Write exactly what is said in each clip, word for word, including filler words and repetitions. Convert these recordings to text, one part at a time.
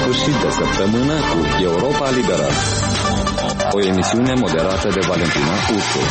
sfârșit de săptămână cu Europa Liberă, o emisiune moderată de Valentina Ursu.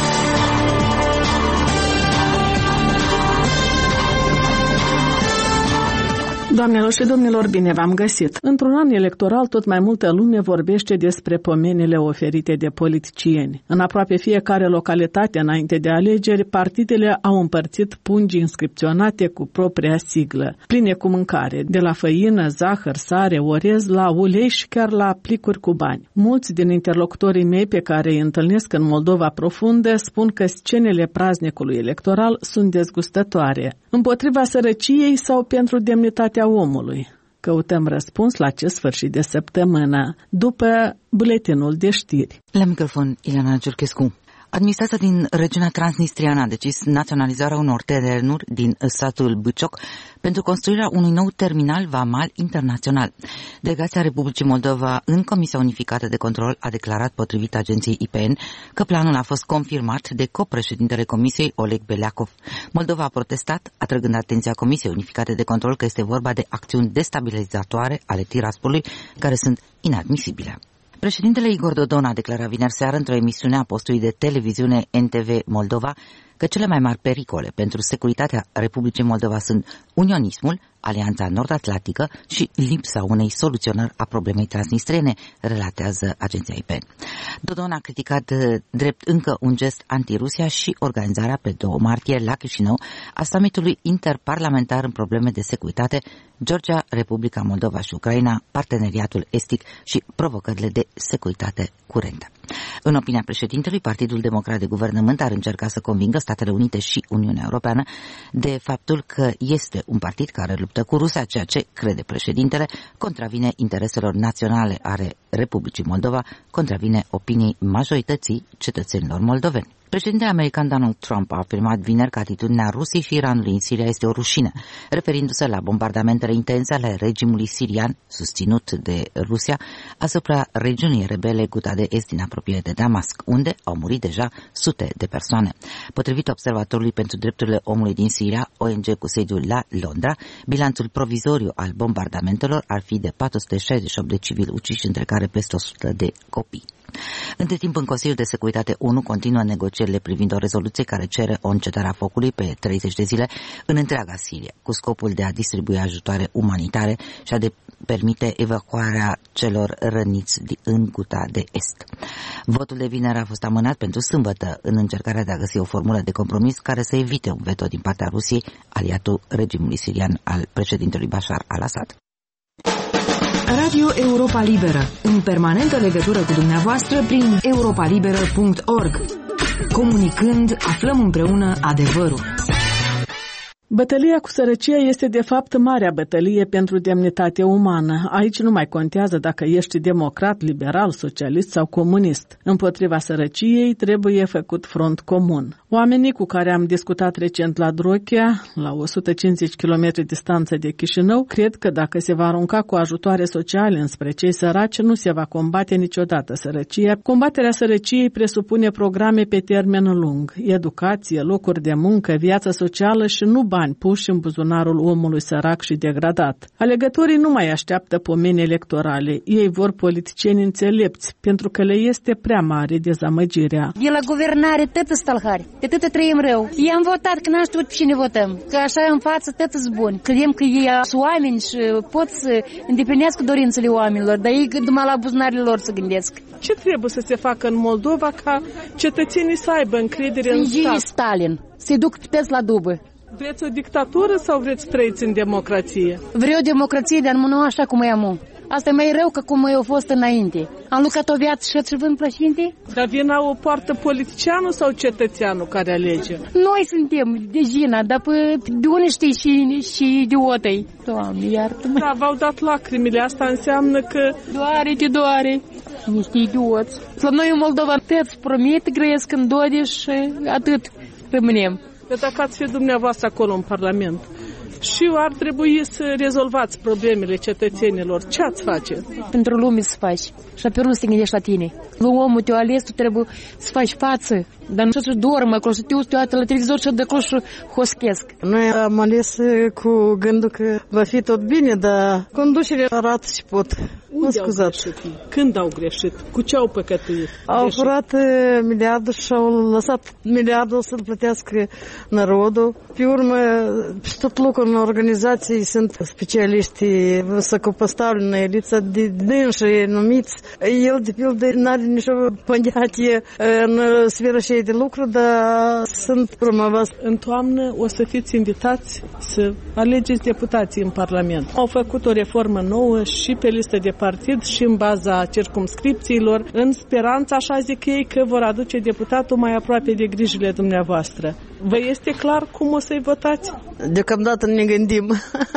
Doamnelor și domnilor, bine v-am găsit! Într-un an electoral, tot mai multă lume vorbește despre pomenile oferite de politicieni. În aproape fiecare localitate, înainte de alegeri, partidele au împărțit pungi inscripționate cu propria siglă, pline cu mâncare, de la făină, zahăr, sare, orez, la ulei și chiar la plicuri cu bani. Mulți din interlocutorii mei pe care îi întâlnesc în Moldova profundă spun că scenele praznicului electoral sunt dezgustătoare. Împotriva sărăciei sau pentru demnitatea omului? Căutăm răspuns la acest sfârșit de săptămână, după buletinul de știri. La microfon, Ileana Giurchescu. Administrația din regiunea transnistriană a decis naționalizarea unor terenuri din satul Bâcioc pentru construirea unui nou terminal vamal internațional. Delegația Republicii Moldova în Comisia Unificată de Control a declarat, potrivit agenției I P N, că planul a fost confirmat de copreședintele Comisiei, Oleg Beliacov. Moldova a protestat, atrăgând atenția Comisiei Unificate de Control că este vorba de acțiuni destabilizatoare ale Tiraspolului, care sunt inadmisibile. Președintele Igor Dodon a declarat vineri seară într-o emisiune a postului de televiziune N T V Moldova că cele mai mari pericole pentru securitatea Republicii Moldova sunt unionismul, Alianța Nord-Atlantică și lipsa unei soluționări a problemei transnistrene, relatează agenția I P N. Dodon a criticat drept încă un gest anti-Rusia și organizarea pe doi martie la Chișinău a summitului interparlamentar în probleme de securitate, Georgia, Republica Moldova și Ucraina, parteneriatul estic și provocările de securitate curentă. În opinia președintelui, Partidul Democrat de Guvernământ ar încerca să convingă Statele Unite și Uniunea Europeană de faptul că este un partid care luptă cu Rusia, ceea ce, crede președintele, contravine intereselor naționale ale Republicii Moldova, contravine opiniei majorității cetățenilor moldoveni. Președintele american Donald Trump a afirmat vineri că atitudinea Rusiei și Iranului în Siria este o rușine, referindu-se la bombardamentele intense ale regimului sirian, susținut de Rusia, asupra regiunii rebele Ghouta de Est din apropiere de Damasc, unde au murit deja sute de persoane. Potrivit Observatorului pentru Drepturile Omului din Siria, O N G cu sediul la Londra, bilanțul provizoriu al bombardamentelor ar fi de patru sute șaizeci și opt de civili uciși, între care peste o sută de copii. Între timp, în Consiliul de Securitate O N U continuă negocierile privind o rezoluție care cere o încetare a focului pe treizeci de zile în întreaga Sirie, cu scopul de a distribui ajutoare umanitare și a de permite evacuarea celor răniți în Ghouta de Est. Votul de vineri a fost amânat pentru sâmbătă în încercarea de a găsi o formulă de compromis care să evite un veto din partea Rusiei, aliatul regimului sirian al președintelui Bashar al-Assad. Radio Europa Liberă, în permanentă legătură cu dumneavoastră prin europa liberă punct org. Comunicând, aflăm împreună adevărul. Bătălia cu sărăcia este de fapt marea bătălie pentru demnitatea umană. Aici nu mai contează dacă ești democrat, liberal, socialist sau comunist. Împotriva sărăciei trebuie făcut front comun. Oamenii cu care am discutat recent la Drochea, la o sută cincizeci de kilometri distanță de Chișinău, cred că dacă se va arunca cu ajutoare sociale înspre cei săraci, nu se va combate niciodată sărăcia. Combaterea sărăciei presupune programe pe termen lung, educație, locuri de muncă, viață socială și nu bani puși în buzunarul omului sărac și degradat. Alegătorii nu mai așteaptă pomeni electorale. Ei vor politicieni înțelepți, pentru că le este prea mare dezamăgirea. De la guvernare tătă stălhari, de tătă trăim rău. I-am votat, că n-am știut pe cine votăm. Că așa în față tătă-s buni. Credem că ei sunt oameni și pot să îndeplinească dorințele oamenilor, dar ei numai la buzunarele lor să gândesc. Ce trebuie să se facă în Moldova ca cetățenii să aibă încredere în stat? Stalin, să-i duc pe la dubă. Vreți o dictatură sau vreți trăiți în democrație? Vreau democrație, dar nu așa cum e amu. Asta e mai rău ca cum eu fost înainte. Am lucrat o viață și ați vând plășinte? Dar vina o poartă politicianul sau cetățeanul care alege? Noi suntem de jina, dar pe, de unde știi și, și idiotei? Doamne, iartă-mă. Da, v-au dat lacrimile, asta înseamnă că... Doare, te doare. Niște idioți. La noi în Moldova tăți promit, grăiesc în dode și atât rămânem. Dar dacă ați fi dumneavoastră acolo în Parlament și ar trebui să rezolvați problemele cetățenilor, ce ați face? Pentru lume să faci și pe urmă să te gândești la tine. Omul te-o ales, tu trebuie să faci față Dar nu să dormă acolo, să te uiți la televizor și de acolo și hoschesc. Noi am ales cu gândul că va fi tot bine, dar conducerea arată și pot. Unde au greșit? Când au greșit? Cu ce au păcătuit? Au greșit? Furat miliardul și au lăsat miliardul să-l plătească narodul. Pe urmă, pe tot locul în organizații sunt specialiști săcopăstavleni, elița de dânși numiți. El, de pildă, n-are nicio păndiatie în sfera și de lucru, dar sunt promovați. În toamnă o să fiți invitați să alegeți deputații în Parlament. Au făcut o reformă nouă și pe listă de partid și în baza circumscripțiilor, în speranța, așa zic ei, că vor aduce deputatul mai aproape de grijile dumneavoastră. Vă este clar cum o să-i votați? Deocamdată ne gândim.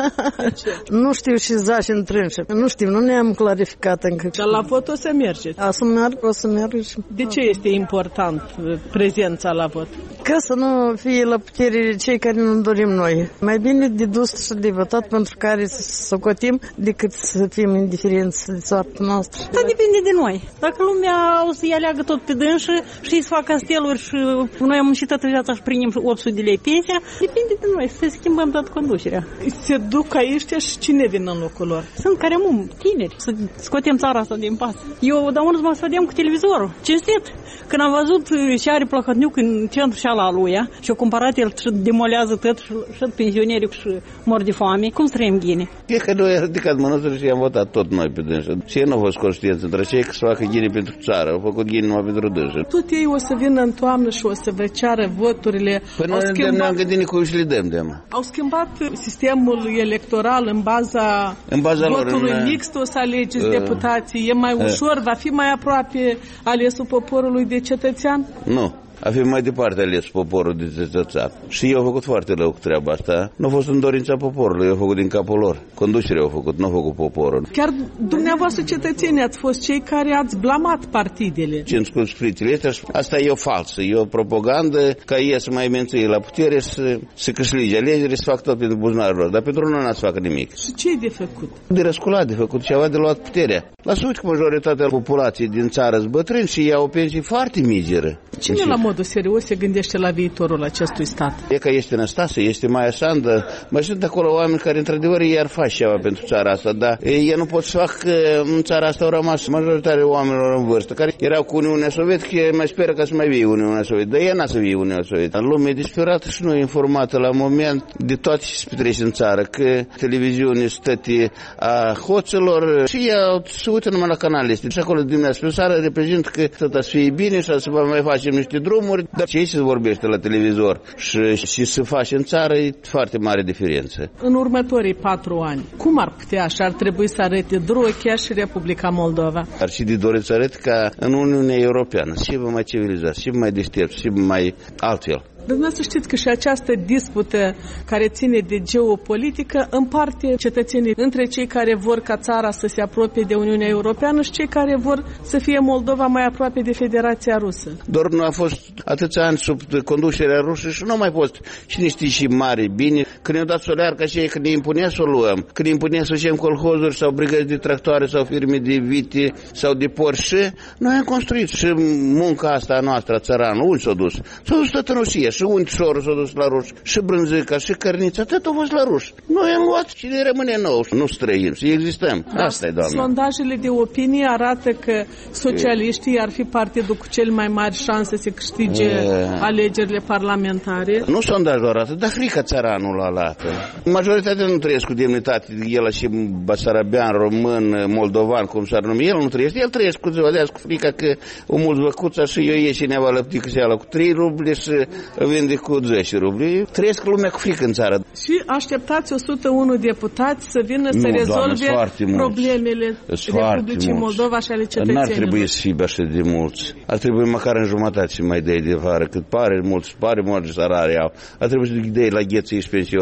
Nu știu și zași în trânșă. Nu știu, nu ne-am clarificat încă. Dar la vot o să mergeți? O să merg, o să merg. De ce este important prezența la vot? Ca să nu fie la putere cei care nu dorim noi. Mai bine de dus și de votat pentru care să socotim decât să fim indiferenți de soarta noastră. Asta depinde de noi. Dacă lumea o să-i aleagă tot pe dânsă și să facă casteluri și noi am muncit toată viața și primim opt sute de lei pensia, depinde de noi să schimbăm toată conducerea. Se duc aici și cine vin în locul lor? Sunt care am tineri, să scoatem țara asta din pas. Eu da unul mă vedem cu televizorul. Cinstit. Când am văzut și are Plăhătniuc în centru și ala lui și a cumpărat el și demolează tot și, și pensionerii și mor de foame, cum să trăim ghine? E că noi am ridicat mânuțele și i-am votat tot noi pe dânsă. Și ei nu au fost conștienți între cei că să facă ghine pentru țară, au făcut ghine numai pentru dânsă. Tot ei o să vină în toamnă și o să vă ceară voturile. Păi noi schimbat... ne-am gândit cu și le dăm de mă. Au schimbat sistemul electoral în baza, în baza votului lor, în... mixt, o să alegeți uh, deputații. E mai ușor, uh, va fi mai aproape alesul poporului de cetățean? Nu. A fi mai departe ales poporul de cetățean. Și eu au făcut foarte rău cu treaba asta. Nu a fost în dorința poporului, eu au făcut din capul lor. Conducerea au făcut, nu au făcut poporul. Chiar dumneavoastră cetățenii ați fost cei care ați blamat partidele. Circumscripțiile astea, asta e o falsă, e o propagandă ca ei să mai menții la putere, să, să câștige alegeri, să facă tot pentru buzunarul lor. Dar pentru noi n-ați facă nimic. Și ce e de făcut? De răsculat, de făcut ceva de luat puterea. Lasă-uite că majoritatea populației din țară sunt bătrâni și iau o pensie foarte mizeră. Cine la modul serios se gândește la viitorul acestui stat? E că este Năstase, este Maia Sandă, mai sunt acolo oameni care într-adevăr i-ar face ceva pentru țara asta, dar ei nu pot să facă că în țara asta au rămas majoritatea oamenilor în vârstă, care erau cu Uniunea Sovietică, mai speră că să mai vie Uniunea Sovietică, dar ea n-a să vie Uniunea Sovietică. Lumea e disperată și nu e informată la moment de toate ce se petrece în țară, că televiziunea stăte a hoților și ea se uită numai la canalele astea. Și acolo dimineața pe seară reprezintă că tot să fie bine și să mai facem niște drumuri, dar ce se vorbește la televizor și, și se face în țară e foarte mare diferență. În următorii patru ani, cum ar putea și ar trebui să arate Drochea și Republica Moldova? Ar și de dorit să arate ca în Uniunea Europeană, și mai civilizat, și mai deștept, și mai altfel. Dumneavoastră știți că și această dispută care ține de geopolitică împarte cetățenii între cei care vor ca țara să se apropie de Uniunea Europeană și cei care vor să fie Moldova mai aproape de Federația Rusă. Doar nu a fost atâția ani sub conducerea rusă și nu mai fost cine știe și mare bine. Când ne-au dat solear ca cei, când ne impunea să o luăm, când ne impunea să facem colhozuri sau brigăzi de tractoare sau firme de vite sau de Porsche, noi am construit și munca asta a noastră, țăranul, unde s-a dus? S-a dus tot în Rusia. Și unde sorul s-a dus la ruși, și brânzica, și cărnița, atât au fost la ruși. Noi am luat și ne rămâne nou, nu străini, și existăm. Da, asta e, doamne. Sondajele de opinie arată că socialiștii ar fi partidul cu cel mai mari șanse să câștige e... alegerile parlamentare. Nu sondajul arată, dar frica țăranul arată. Majoritatea nu trăiesc cu demnitate, el și basarabean, român, moldovan, cum s-ar numi, el nu trăiește, el trăiesc cu ziua de azi cu frica că o mult văcuța și eu ieși neva lăptică și ala cu trei ruble și vinde cu zece ruble. Trăiesc lumea cu frică în țară. Și așteptați o sută unu deputați să vină nu, să rezolve doamne, problemele Republicii Moldova și ale cetățenilor. N-ar trebui să fie așa de mulți. Ar trebui măcar în jumătate să mai dai de vară, cât pare mulți, pare mulți salari au. Ar trebui să dai la gheții și pensionari.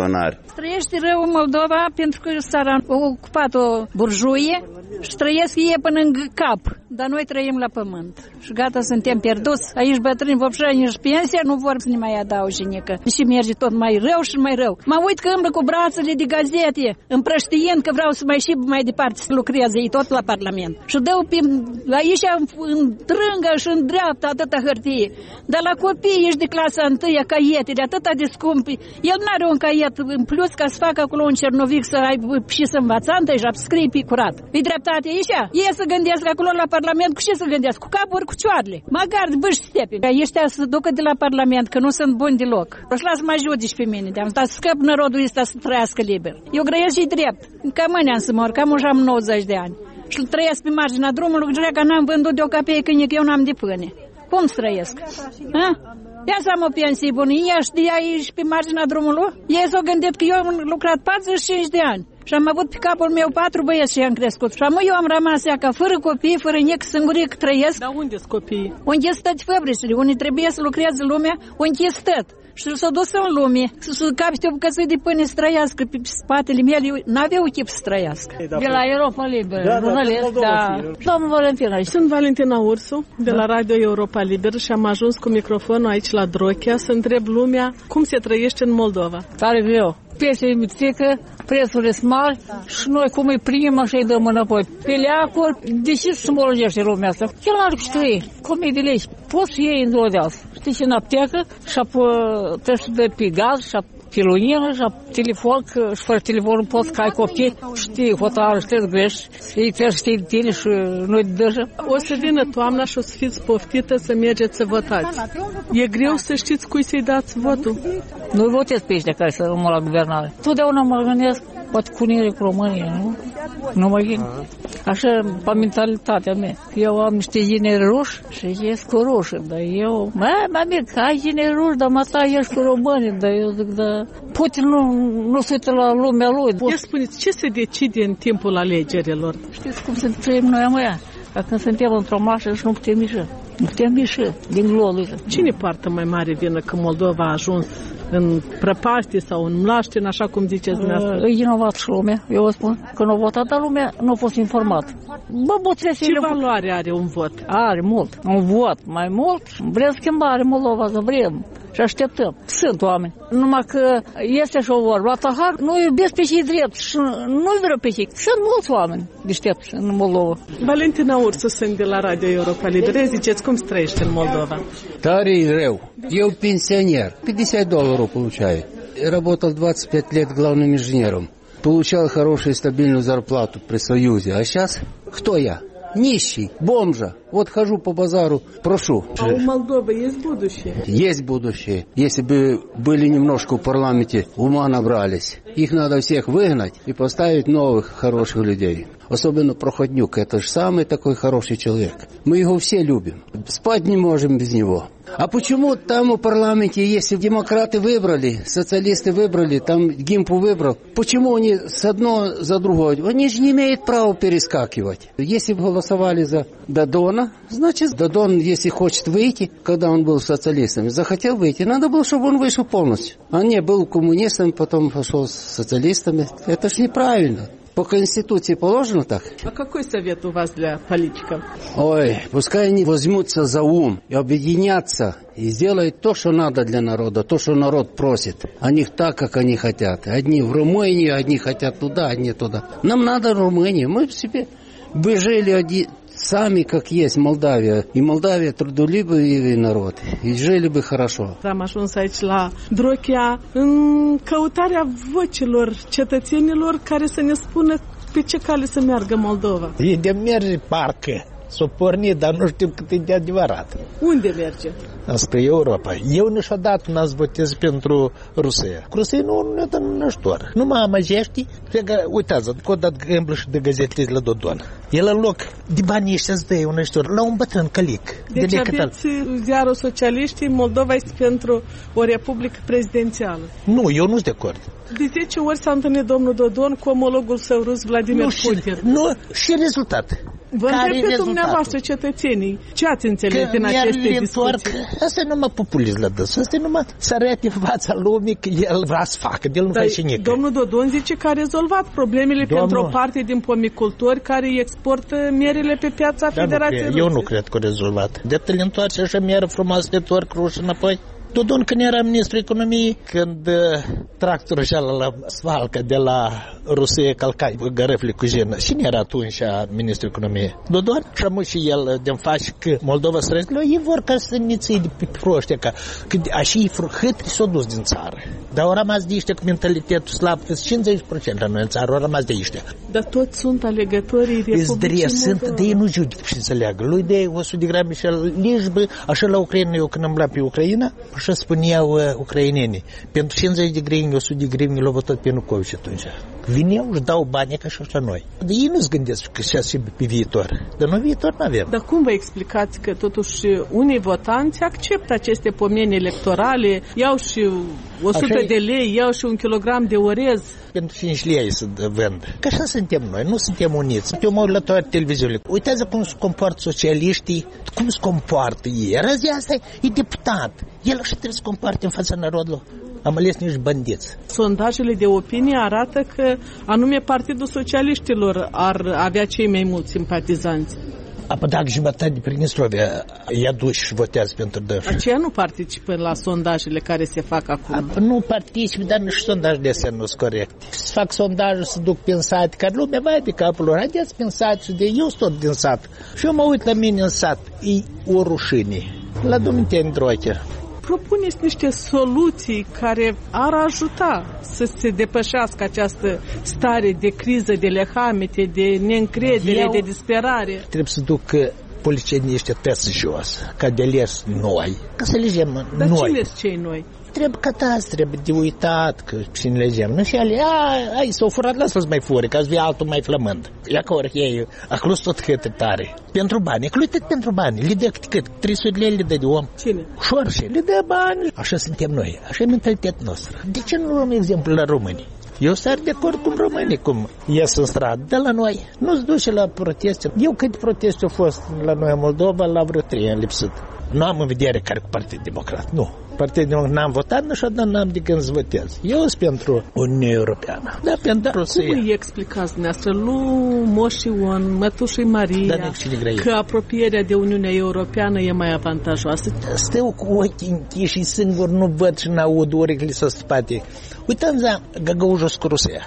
milionari. Trăiește rău în Moldova pentru că țara a ocupat o burjuie și trăiesc ei până în cap. Dar noi trăim la pământ. Și gata, suntem pierduți. Aici bătrâni, vopșani, nici pensia nu vor să ne mai adauge nică. Și merge tot mai rău și mai rău. Mă uit că îmbră cu brațele de gazete, împrăștiind că vreau să mai și mai departe să lucreze ei tot la Parlament. Și dau pe, aici în drângă și în dreapta atâta hârtie. Dar la copii ești de clasa întâia, caietele, atâta de scumpi. El n-are un caiet în plus ca să facă acolo un cernovic să aibă și să învățantă și să scrie pe curat. E dreptate aici? Ei să gândesc acolo la Parlament, cu ce să gândesc? Cu capuri, cu cioarele. Măcar de bâși stepe. Ăștia să ducă de la Parlament, că nu sunt buni deloc. Și lasă mă judici pe mine, de-am stat să scăp narodul ăsta să trăiască liber. Eu grăiesc și drept. Ca mâine am să mor, cam așa am nouăzeci de ani. Și trăiesc pe marginea drumului, că n-am vândut de o capeică, că eu n-am de pâine. Cum să trăiesc? Ha? Ia să am o pensie bună, ia știa aici pe marginea drumului. Ei s-au gândit că eu am lucrat patruzeci și cinci de ani și am avut pe capul meu patru băieți și i-am crescut. Și eu am rămas ca fără copii, fără nic, singuric trăiesc. Dar unde-s copiii? Unde stă fabricile, unde trebuie să lucreze lumea, unde stă. Și s-a dus în lume, să capite o bucăță de pâine să trăiască pe spatele mele, n-aveau chip să trăiască. De la Europa Liberă, da, jurnalist, da. Domnul Valentina. Sunt Valentina Ursu, de la Radio Europa Liberă și am ajuns cu microfonul aici la Drochea să întreb lumea cum se trăiește în Moldova. Tare greu. Piese e mițică, prețurile sunt mari și noi cum îi primim așa îi dăm înapoi. Pe leacuri, de ce se smolăgește lumea asta? El n-are cu ce trăi, cum e de lei. Poți să iei în două de alții. Știi și în aptecă și apoi trebuie să dai pe gaz și pe lumină și telefon, că și fără telefon nu poți că ai copii. Știi, hotară, știi, grești. Ei trebuie să știi de tine și nu-i dăjă. O să vină toamna și o să fiți poftită să mergeți să votați. E greu să știți cui să-i dați votul? Nu votez pe ăștia care să rămân la guvernare. Totdeauna mă gândesc, poate cu unire cu România, nu? Nu mă gând. Așa, pe mentalitatea mea. Eu am niște gineri ruși și ies cu ruși, dar eu... Mă, mă merg, că ai gineri ruși, dar mă ta ești cu români, dar eu zic, da... Putin nu, nu se uită la lumea lui. Ia spuneți, ce se decide în timpul alegerilor? Știți cum se trăim noi amăia? Că când suntem într-o mașină și nu putem mișa. Nu putem mișa din globul. Cine poartă mai mare vină că Moldova a ajuns în prăpastie sau în mlaștină, așa cum ziceți dumneavoastră? E vinovat și lumea, eu vă spun. Că nu a votat, dar lumea nu a fost informat. Bă, Ce valoare are un vot? Are mult. Un vot mai mult. Vrem schimbare Moldova, să vrem. Și așteptăm. Sunt oameni. Numai că este și o vorbă. Atahar nu iubesc pe cei drept și nu-i vreau pe cei. Sunt mulți oameni deștepți în Moldova. Valentina Ursu, sunt de la Radio Europa Liberă. Ziceți, cum trăiește în Moldova? Tare rău. Eu пенсионер. пятьдесят долларов получаю. Работал двадцать пять лет главным инженером. Получал хорошую стабильную зарплату при Союзе. А сейчас кто я? Нищий, бомжа. Вот хожу по базару, прошу. А у Молдовы есть будущее? Есть будущее. Если бы были немножко в парламенте, ума набрались. Их надо всех выгнать и поставить новых хороших людей. Особенно Проходнюк. Это же самый такой хороший человек. Мы его все любим. Спать не можем без него. А почему там в парламенте, если демократы выбрали, социалисты выбрали, там Гимпу выбрал, почему они с одного за другое? Они же не имеют права перескакивать. Если бы голосовали за Додона, значит, Додон, если хочет выйти, когда он был социалистом, захотел выйти, надо было, чтобы он вышел полностью. А не был коммунистом, потом пошел с социалистами. Это же неправильно. По Конституции положено так? А какой совет у вас для политиков? Ой, пускай они возьмутся за ум и объединятся и сделают то, что надо для народа, то, что народ просит. А не так, как они хотят. Одни в Румынию, одни хотят туда, одни туда. Нам надо Румынию. Мы в себе бы жили один, сами, как есть Молдавия. И Молдавия трудолюбивый народ. И жили бы хорошо. Am ajuns aici la Drochea în căutarea vocilor cetățenilor care să ne spună pe ce cale să meargă Moldova. E de merge parcă. S-o pornit, dar nu știu cât e de adevărat. Unde merge? Asta e Europa. Eu niciodată n-ați votez pentru Rusia. Rusia nu ne dă în ajutor. Numai amăgești, că, uitați, că o dat gâmblă și de gazetele la Dodon. El în loc de banii ăștia îți dă un ajutor la un bătrân călic. Deci de aveți ziarul socialiștii, Moldova este pentru o republică prezidențială. Nu, eu nu sunt de acord. De zece ori s-a întâlnit domnul Dodon cu omologul său rus, Vladimir nu, Putin. Și, nu, și rezultat. Vă întreb pe dumneavoastră, cetățenii, ce ați înțeles din aceste discuții? Asta e numai populism la dâns, asta e numai să arate în fața lumii că el vrea să facă, el nu face nimic. Domnul Dodon zice că a rezolvat problemele Domnul... pentru o parte din pomicultori care exportă mierele pe piața da, Federației Ruse. Eu nu cred că a rezolvat. De-atât le întoarce așa mieră frumoasă de tor cruș înapoi. Dodon, când era ministrul economiei, când uh, tractorul și ala la svalcă de la Rusie calcai gărăfile cu jenă, cine era atunci ministrul economiei? Dodon? Și am și el de-mi face că Moldova străină, ei vor ca să ne ții de pe proștia, că, că așa e fruhât, s-o dus din țară. Dar au rămas de ăștia cu mentalitetul slab, că cincizeci la sută la noi în țară, au rămas de ăștia. Dar toți sunt alegătorii Republicii sunt, de ei nu judic și înțeleagă. Lui de o sută de grame și lișbă, așa la Ucraina, eu când am luat pe Ucraina, așa spuneau uh, ucrainenii, pentru cincizeci de grivni, o sută de grivni l-au votat pe Ianucovici atunci. Vineau, își dau bani ca și așa noi. De ei nu-ți gândesc că și așa pe viitor. Dar noi viitor nu avem. Dar cum vă explicați că totuși unii votanți acceptă aceste pomeni electorale, iau și o sută de lei, iau și un kilogram de orez? Pentru cinci lei să vând. Că așa suntem noi, nu suntem uniți. Eu mă uit la toate televiziunile. Uitați cum se comportă socialiștii, cum se comportă ei. Răzi asta e deputat. El așa trebuie să se comporte în fața narodului. Am ales nici bandiți. Sondajele de opinie arată că anume Partidul Socialiștilor ar avea cei mai mulți simpatizanți. Apoi dacă jumătate de Prinistrovia i aduși și votează pentru dâns. Aceia nu participă la sondajele care se fac acum. Apoi nu participă, dar nici sondajele astea nu sunt corecte. Să fac sondajul, să duc prin sat, care lumea vai de capul lor. Haideți prin sat și de eu sunt tot din sat. Și eu mă uit la mine în sat, e o rușine. La Dumiteni Droche. Propuneți niște soluții care ar ajuta să se depășească această stare de criză, de lehamete, de neîncredere, Eu de disperare. Trebuie să duc politicienii ăștia tăți jos, ca de ales noi, ca să legem noi. Dar cine sunt cei noi? Trebuie cătați, trebuie de uitat că cine legem. Nu și ale, ai, s-au furat, lasă-ți mai fure, ca să fie altul mai flămând. Ia că ori ei, acolo tot hâtă tare. Pentru bani, acolo tot pentru bani. Le dă cât? trei sute de lei le dă de om. Cine? Șorșe, le dă bani. Așa suntem noi, așa e mentalitatea noastră. De ce nu luăm exemplu la români? Eu sar de acord cu românii cum ies în stradă, de la noi. Nu-ți duce la proteste. Eu câte proteste au fost la noi în Moldova, la vreo trei ani lipsit. Nu am în vedere care cu Partidul Democrat, nu. Partidul Democrat n-am votat, niciodată n-am de când să votez. Eu sunt pentru Uniunea Europeană. Da, pentru Rusia. Cum îi explicați dumneavoastră lui Moș Ion, mătușii Maria, da, că apropierea de Uniunea Europeană e mai avantajoasă? Stau cu ochii închiși și singur nu văd și n-aud urechile să spate. Uitați la găgăujos cu Rusia.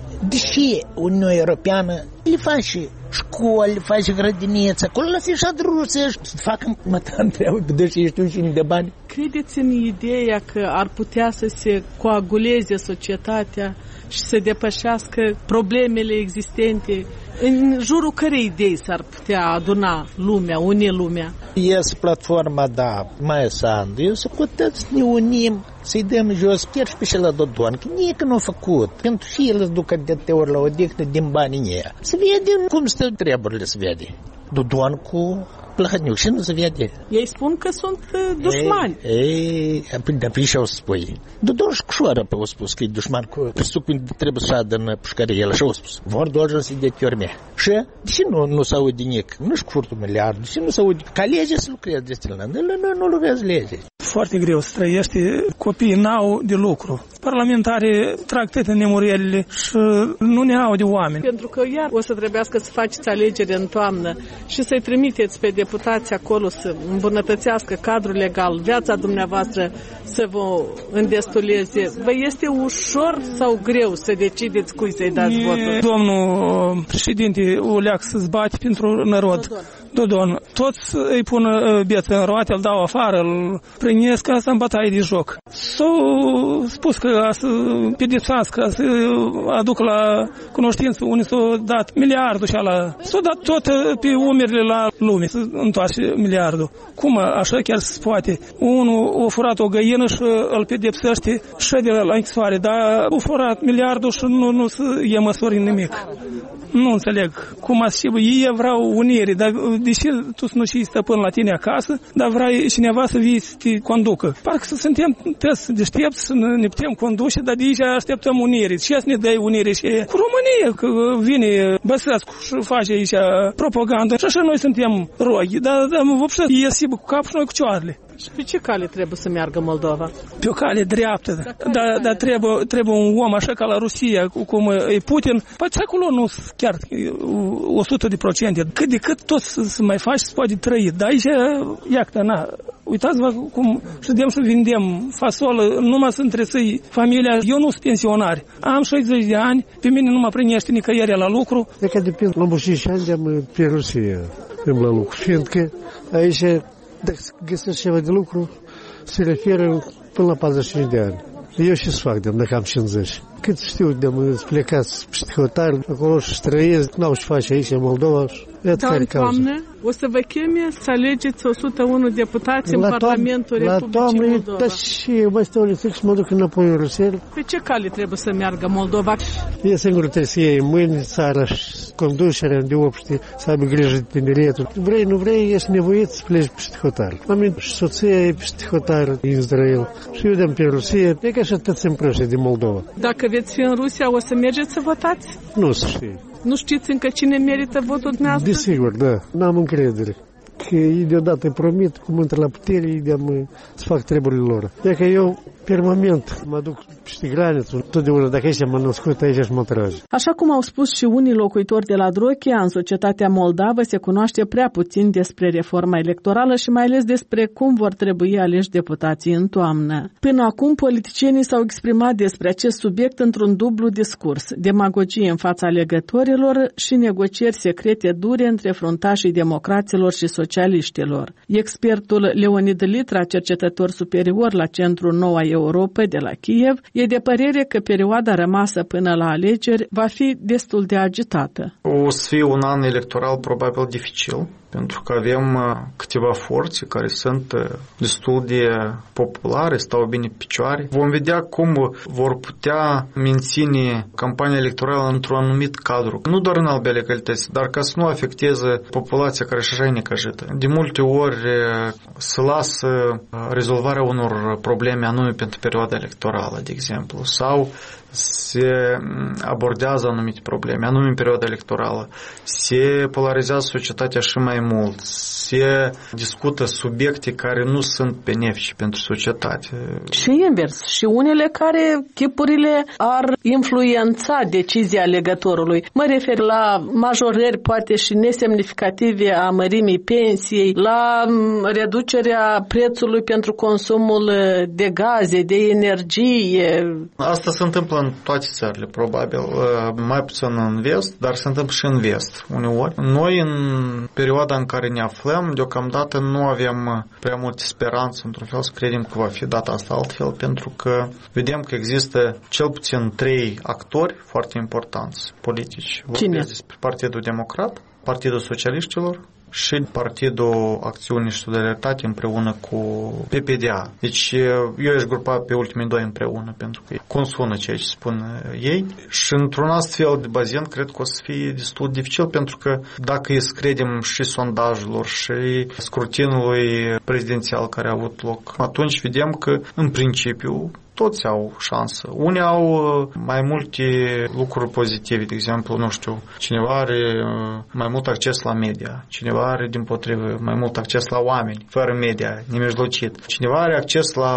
Deși Uniunea Europeană le face școli, le face grădinițe, acolo la fișa de Rusia să facă mătan treabă, deși ești un șin de bani. Credeți în ideea că ar putea să se coaguleze societatea și să depășească problemele existente? În jurul cărei idei s-ar putea aduna lumea, uni lumea? Ies platforma, da, mai sandu. Eu să puteți să ne unim, să-i dăm jos, chiar și pe și la Dodon, că nici că nu a făcut. Pentru și el îți ducă de te ori la o dihnă din banii ei. Să vedem cum stă treburile, să vede. Dodon cu Plăhăniuc și nu se vede. Ei spun că sunt uh, dușmani. Ei, ei dar pe și-au spui. Dodon și Cușoară pe-au spus că e dușman cu presupun trebuie să șadă în pușcărie. El așa-au spus. Vor doar să-i de tiorme. Și de ce nu, nu s-aude nic? Nu-și cu furtul miliard. De ce nu s-aude? Ca lege să lucreze destinat. Nu, nu, nu lucrează lege. Foarte greu să trăiești. Copiii n-au de lucru. Parlamentarii trag toate nemurielile și nu ne au de oameni. Pentru că iar o să trebuiască să faceți alegeri în toamnă și să-i trimiteți pe deputații acolo să îmbunătățească cadrul legal, viața dumneavoastră să vă îndestuleze. Vă este ușor sau greu să decideți cui să-i dați e, votul? Domnul președinte Uleac să-ți bate pentru narod. Dodon. Dodon. Toți îi pun bețe în roate, îl dau afară, îl prănesc, asta în bătaie de joc. S-au spus că să pedepsească, să aducă la cunoștință unii s-au dat miliardul și ala. S-au dat tot pe umerile la lume, să întoarce miliardul. Cum așa chiar se poate? Unul a furat o găină și îl pedepsește și de la închisoare, dar a furat miliardul și nu, nu se ia măsuri în nimic. nu înțeleg cum așa, ei vreau unire, dar deși tu nu și stăpân la tine acasă, dar vrei cineva să vii să te conducă. Parcă să suntem tăți deștepți, să ne putem conduce, dar de aici așteptăm unire. Și să ne dai unire și cu România, că vine Băsescu și face aici propagandă. Și așa noi suntem rogi, dar, dar văpșă, e sibă cu cap și noi cu cioarele. Și pe ce cale trebuie să meargă Moldova? Pe o cale dreaptă, dar da, trebuie, trebuie un om așa ca la Rusia, cum e Putin. Păi acolo nu chiar o sută de procente. Cât de cât tot să mai faci, se poate trăi. Dar aici, iată, na, uitați-vă cum ședem și vindem fasolă, numai să întrețui familia. Eu nu sunt pensionar. Am șaizeci de ani, pe mine nu mă primește nicăieri la lucru. De că depinde, la muncici ani de pe Rusia îmi la lucru, fiindcă aici dacă găsesc ceva de lucru, se referă până la patruzeci și cinci de ani. Eu și să fac, dacă am cincizeci. Cât știu, de-am plecați peste hotare, acolo și trăiesc, n-au ce face aici, în Moldova. Dar în toamnă o să vă cheme să alegeți o sută unu deputați în Parlamentul Republicii Moldova. Da, și eu mai stau lițic și mă duc înapoi în Rusia. Pe ce cale trebuie să meargă Moldova? E singur trebuie să iei mâini țara și conducerea de obște, să aibă grijă de tineretul. Vrei, nu vrei, ești nevoit să pleci peste hotare. La mine și soția e peste hotare în Israel. Și eu de-am pe Rusia, e ca așa toți împrășe din Moldova. Dacă veți fi în Rusia, o să mergeți să votați? Nu să știu. Nu știți încă cine merită votul dumneavoastră? Desigur, da. N-am încredere. Că ei deodată promit, cum intră la putere, ei de-am să fac treburile lor. E că eu, permanent, mă duc peste graniță, totdeauna, dacă aici m-am născut, aici și mă trage. Așa cum au spus și unii locuitori de la Drochia, în societatea moldavă se cunoaște prea puțin despre reforma electorală și mai ales despre cum vor trebui aleși deputații în toamnă. Până acum, politicienii s-au exprimat despre acest subiect într-un dublu discurs, demagogie în fața alegătorilor și negocieri secrete dure între fruntașii democraților și socialiștilor. Expertul Leonid Litra, cercetător superior la Centrul Noua Europa de la Kiev, e de părere că perioada rămasă până la alegeri va fi destul de agitată. O să fie un an electoral probabil dificil, pentru că avem câteva forțe care sunt destul de populare, stau bine pe picioare. Vom vedea cum vor putea menține campania electorală într-un anumit cadru, nu doar în alte legalități, dar ca să nu afecteze populația care și așa e necăjită. De multe ori se lasă rezolvarea unor probleme anume pentru perioada electorală, de exemplu, sau se abordează anumite probleme, anume în perioada electorală, se polarizează societatea și mai mult, se discută subiecte care nu sunt benefice pentru societate. Și invers, și unele care chipurile ar influența decizia alegătorului. Mă refer la majorări poate și nesemnificative a mărimii pensiei, la reducerea prețului pentru consumul de gaze, de energie. Asta se întâmplă în toate țările, probabil, mai puțin în vest, dar se întâmplă și în vest, uneori. Noi, în perioada în care ne aflăm, deocamdată nu avem prea multe speranțe, într-un fel, să credem că va fi data asta altfel, pentru că vedem că există cel puțin trei actori foarte importanți politici. Vorbesc despre Partidul Democrat, Partidul Socialiștilor și Partidul Acțiune și Solidaritate împreună cu P P D A. Deci eu aș grupa pe ultimii doi împreună, pentru că consumă ceea ce spun ei și într-un astfel de bazin cred că o să fie destul de dificil, pentru că dacă îi credem și sondajelor și scrutinului prezidențial care a avut loc, atunci vedem că în principiu toți au șansă. Unii au mai multe lucruri pozitive, de exemplu, nu știu, cineva are mai mult acces la media, cineva are, dimpotrivă, mai mult acces la oameni, fără media, nemijlocit. Cineva are acces la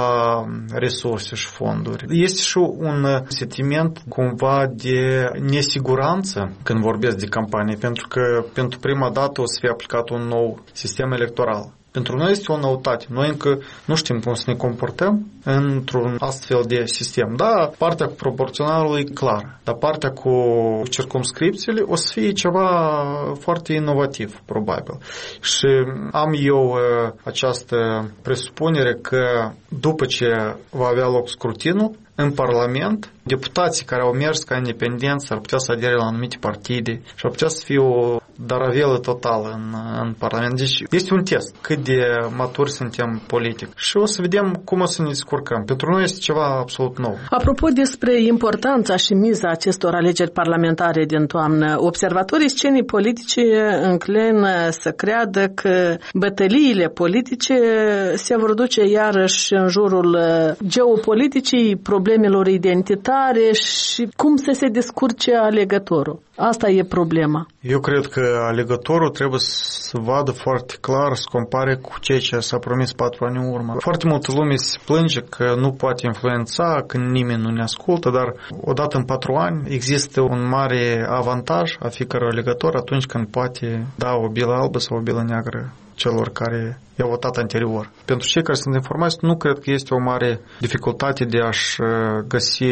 resurse și fonduri. Este și un sentiment cumva de nesiguranță când vorbesc de campanie, pentru că pentru prima dată o să fie aplicat un nou sistem electoral. Pentru noi este o noutate. Noi încă nu știm cum să ne comportăm într-un astfel de sistem. Da, partea cu proporționalul e clară, dar partea cu circumscripțiile o să fie ceva foarte inovativ, probabil. Și am eu această presupunere că după ce va avea loc scrutinul, în Parlament, deputații care au mers ca independenți ar putea să adere la anumite partide și ar putea să fie o daravelă totală în, în Parlament. Deci este un test cât de maturi suntem politic. Și o să vedem cum o să ne descurcăm. Pentru noi este ceva absolut nou. Apropo despre importanța și miza acestor alegeri parlamentare din toamnă, observatorii scenii politice înclină să creadă că bătăliile politice se vor duce iarăși în jurul geopoliticii, problemelor identitare și cum să se descurce alegătorul. Asta e problema. Eu cred că alegătorul trebuie să vadă foarte clar, să compare cu ceea ce s-a promis patru ani în urmă. Foarte multă lume se plânge că nu poate influența, că nimeni nu ne ascultă, dar odată în patru ani există un mare avantaj a fiecărui alegător atunci când poate da o bilă albă sau o bilă neagră celor care i-au votat anterior. Pentru cei care sunt informați, nu cred că este o mare dificultate de a-și găsi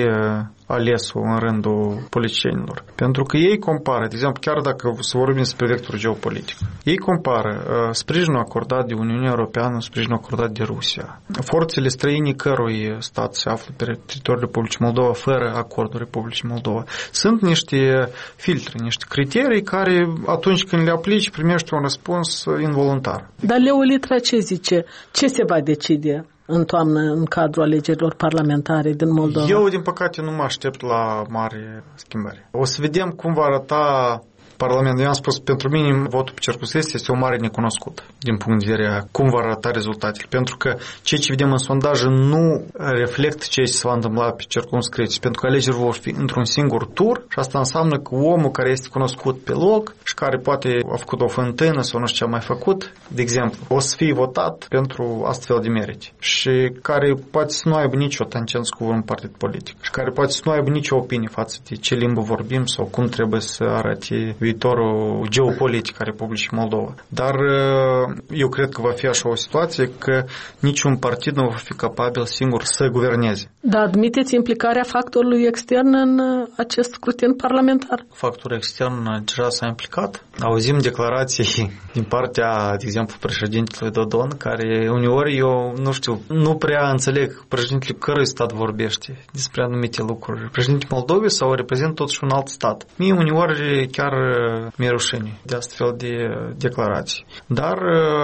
alesul în rândul politicienilor. Pentru că ei compară, de exemplu, chiar dacă să vorbim despre vectorul geopolitic, ei compară uh, sprijinul acordat de Uniunea Europeană, sprijinul acordat de Rusia. Forțele străine cărui stat se află pe teritoriul Republicii Moldova fără acordul Republicii Moldova. Sunt niște filtre, niște criterii care atunci când le aplici primești un răspuns involuntar. Dar Leo Litra ce zice? Ce se va decide în toamnă în cadrul alegerilor parlamentare din Moldova? Eu, din păcate, nu mă aștept la mari schimbări. O să vedem cum va arăta Parlamentul. Eu am spus, pentru mine votul pe circumscripție este o mare necunoscută din punct de vedere cum va arăta rezultatele. Pentru că ceea ce vedem în sondaje nu reflectă ceea ce se va întâmpla pe circumscripție. Pentru că alegerile vor fi într-un singur tur și asta înseamnă că omul care este cunoscut pe loc și care poate a făcut o fântână sau nu știu ce a mai făcut, de exemplu, o să fie votat pentru astfel de merite și care poate să nu aibă nicio tangență cu un partid politic și care poate să nu aibă nicio opinie față de ce limbă vorbim sau cum trebuie să arate viitorul geopolitic a Republicii Moldova. Dar eu cred că va fi așa o situație că niciun partid nu va fi capabil singur să guverneze. Dar admiteți implicarea factorului extern în acest scrutin parlamentar? Factorul extern deja s-a implicat. Auzim declarații din partea, de exemplu, președintelui Dodon, care uneori eu, nu știu, nu prea înțeleg președintele cărui stat vorbește despre anumite lucruri. Președintele Moldovei sau reprezintă totuși un alt stat. Mie uneori chiar mi-e rușine de astfel de declarații. Dar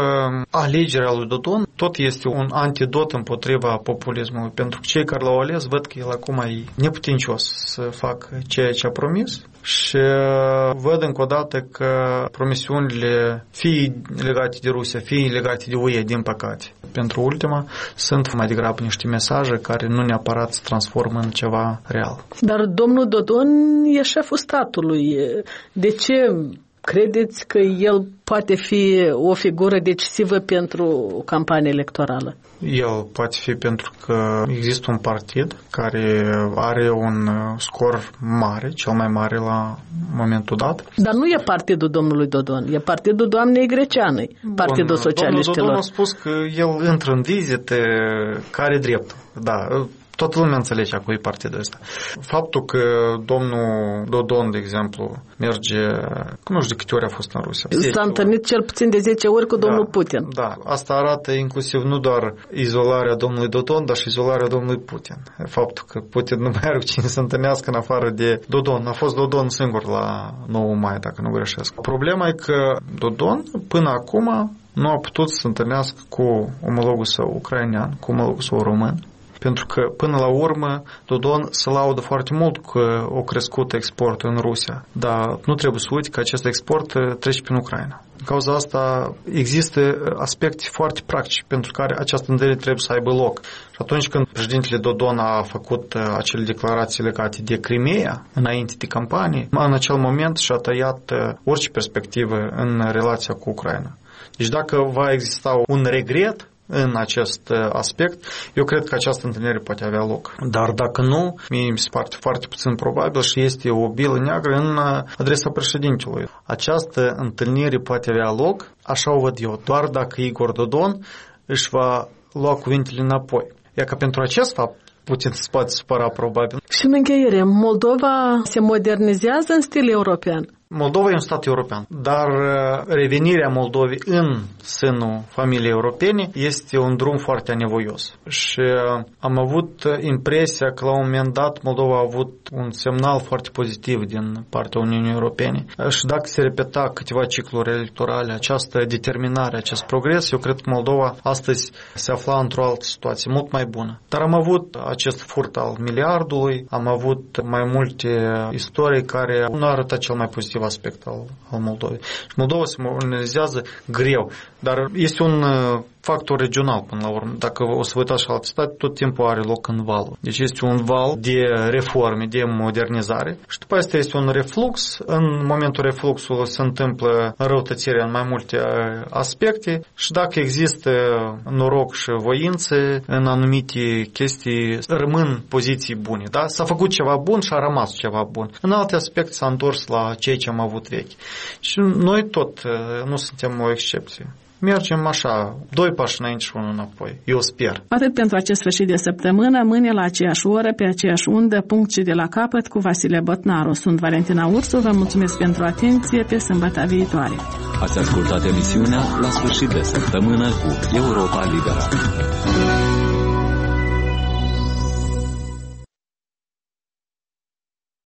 alegerea lui Dodon tot este un antidot împotriva populismului, pentru că cei care l-au ales văd că el acum e neputincios să facă ceea ce a promis și văd încă o dată că promisiunile, fie legate de Rusia, fie legate de U E, din păcate, pentru ultima, sunt mai degrabă niște mesaje care nu neapărat se transformă în ceva real. Dar domnul Dodon e șeful statului. De ce credeți că el poate fi o figură decisivă pentru campania electorală? El poate fi pentru că există un partid care are un scor mare, cel mai mare la momentul dat. Dar nu e partidul domnului Dodon, e partidul doamnei Greceanei, Partidul Bun, Socialiștilor. Domnul Dodon a spus că el intră în vizite, care drept. Da, toată lumea înțelege cu e partidul ăsta. Faptul că domnul Dodon, de exemplu, merge, nu știu de câte ori a fost în Rusia. S-a întâlnit cel puțin de zece ori cu domnul da, Putin. Da, asta arată inclusiv nu doar izolarea domnului Dodon, dar și izolarea domnului Putin. Faptul că Putin nu mai are cu cine să întâlnească în afară de Dodon. A fost Dodon singur la nouă mai, dacă nu greșesc. Problema e că Dodon, până acum, nu a putut să se întâlnească cu omologul său ucrainean, cu omologul său român. Pentru că, până la urmă, Dodon se laudă foarte mult că o crescut exportul în Rusia. Dar nu trebuie să uite că acest export trece prin Ucraina. În cauza asta există aspecte foarte practice pentru care această întâlnire trebuie să aibă loc. Și atunci când președintele Dodon a făcut acele declarații legate de Crimea, înainte de campanie, în acel moment și-a tăiat orice perspectivă în relația cu Ucraina. Deci dacă va exista un regret în acest aspect, eu cred că această întâlnire poate avea loc. Dar dacă nu, mie mi se pare foarte puțin probabil și este o bilă neagră în adresa președintelui. Această întâlnire poate avea loc, așa o văd eu, doar dacă Igor Dodon își va lua cuvintele înapoi. Iar că pentru acest fapt Putin se poate supăra probabil. Și în încheiere, Moldova se modernizează în stil european? Moldova e un stat european, dar revenirea Moldovei în sânul familiei europene este un drum foarte anevoios. Și am avut impresia că la un moment dat Moldova a avut un semnal foarte pozitiv din partea Uniunii Europene. Și dacă se repeta câteva cicluri electorale, această determinare, acest progres, eu cred că Moldova astăzi se afla într-o altă situație, mult mai bună. Dar am avut acest furt al miliardului, am avut mai multe istorii care nu arătă cel mai pozitiv aspect al, al Moldovei. Și Moldova se modernizează greu, dar este un factor regional până la urmă. Dacă o să vă uitați și la alte state, tot timpul are loc în valul. Deci este un val de reforme, de modernizare și după asta este un reflux. În momentul refluxului se întâmplă înrăutățirea în mai multe aspecte și dacă există noroc și voință în anumite chestii, rămân poziții bune. Da? S-a făcut ceva bun și a rămas ceva bun. În alte aspecte s-a întors la ceea ce am avut vechi. Și noi tot nu suntem o excepție. Mergem așa, doi pași înainte și unul înapoi. Eu sper. Atât pentru acest sfârșit de săptămână, mâine la aceeași oră, pe aceeași undă, punct și de la capăt cu Vasile Botnaru. Sunt Valentina Ursu, vă mulțumesc pentru atenție, pe sâmbătă viitoare. Ați ascultat emisiunea La sfârșit de săptămână cu Europa Liberă.